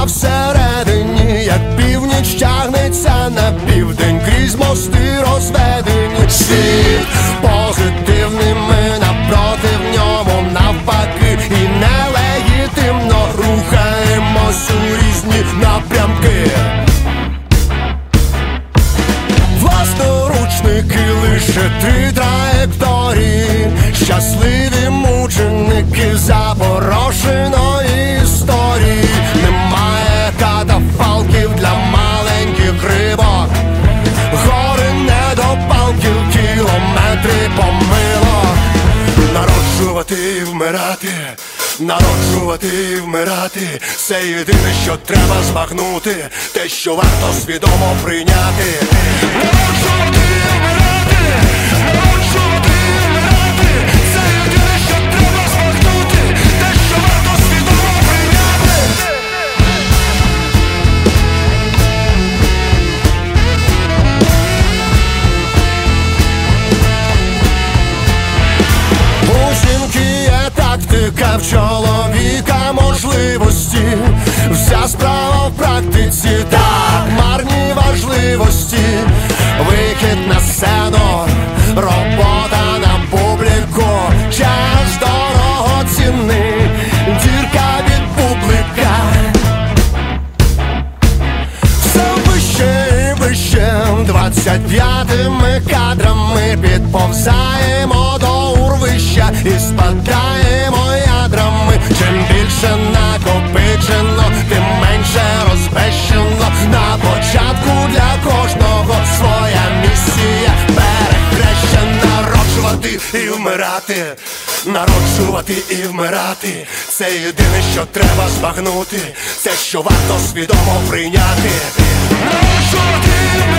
всередині, як північ тягнеться на південь, крізь мости розведені. Світ позитивний, ми напроти в ньому навпаки, і нелегітимно рухаємось у різні напрямки. Власноручники лише 3 траєкторії, щасливі мученики запорошеної історії. Немає катафалків для маленьких рибок, гори недопалків, кілометри помилок. Народжувати і вмирати, народжувати і вмирати — це єдине, що треба збагнути, те, що варто свідомо прийняти. Народжувати і вмирати, народжувати і вмирати — це єдине, що треба збагнути, те, що варто свідомо прийняти. У жінки є тактика, в чоловіка можливості. Вся справа в практиці, так, марні важливості. Вихід на сцену, робота на публіку, час дорогоцінний, дірка від публіка. Все вище і вище, 25-ми кадрами підповзаємо до урвища і спадаємо ядрами. Чим більше накопичено, тим менше розбещено. На початку для кожного своя місія перехрещена. Народжувати і вмирати, народжувати і вмирати — це єдине, що треба збагнути, це, що варто свідомо прийняти. Народжувати і вмирати.